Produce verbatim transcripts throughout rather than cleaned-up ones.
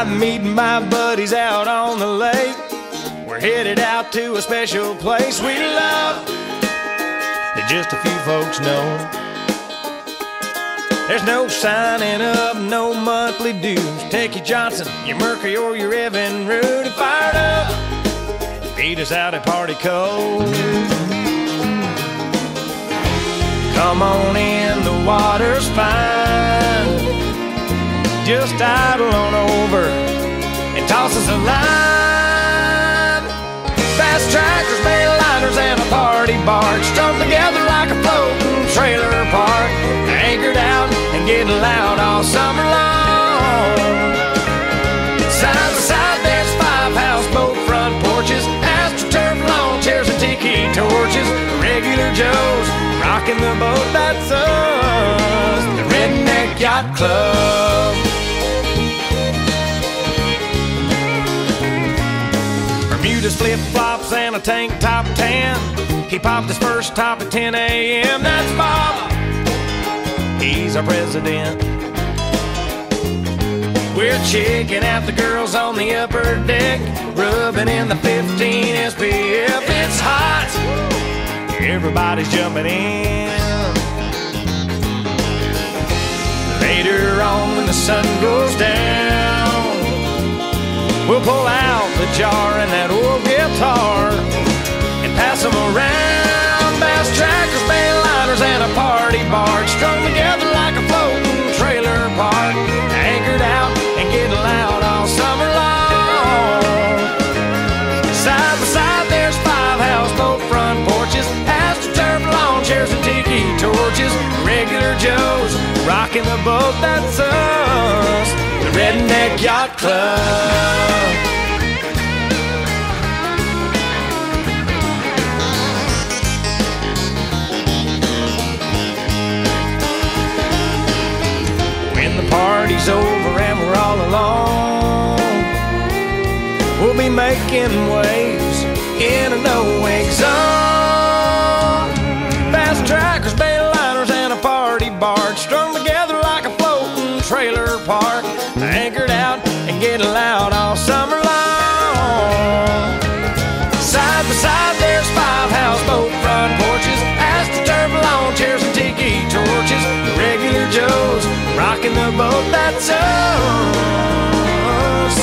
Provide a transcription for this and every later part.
I'm meeting my buddies out on the lake. We're headed out to a special place we love that just a few folks know. There's no signing up, no monthly dues. Take your Johnson, your Mercury, or your Evan Root and fired up. Meet us out at Party Cove. Come on in, the water's fine. Just idle on over and toss us a line. Fast tractors, mainliners, and a party barge strung together like a floating trailer park. Anchored out and getting loud all summer long. Side by side there's five houseboat front porches, AstroTurf lawn chairs and tiki torches. Regular Joes rocking the boat, that's us, the Redneck Yacht Club. Bermuda's flip-flops and a tank top tan. He popped his first top at ten a m That's Bob, he's our president. We're checking out the girls on the upper deck, rubbing in the fifteen S P F. It's hot, everybody's jumping in. Later on when the sun goes down, we'll pull out the jar and that old guitar and pass them around. Bass trackers, mainliners, and a party barge strung together like a floating trailer park. Anchored out and getting loud all summer long. Side by side there's five houseboat front porches, AstroTurf lawn chairs and tiki torches. Regular Joes rocking the boat, that's us, the Redneck Yacht Club. When the party's over and we're all alone, we'll be making waves in a no-wake zone. Fast trackers, mainliners, and a party barge strung together like a floating trailer park. Anchored out and getting loud all summer long. Side by side there's five houseboat front porches, AstroTurf lawn chairs and tiki torches. The regular Joes rocking the boat, that's us,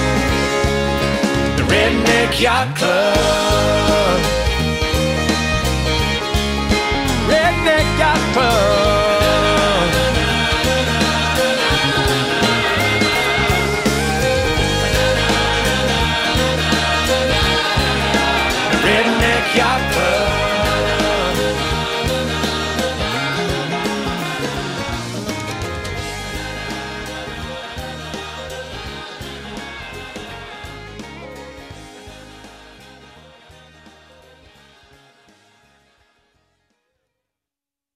the Redneck Yacht Club. Redneck Yacht Club.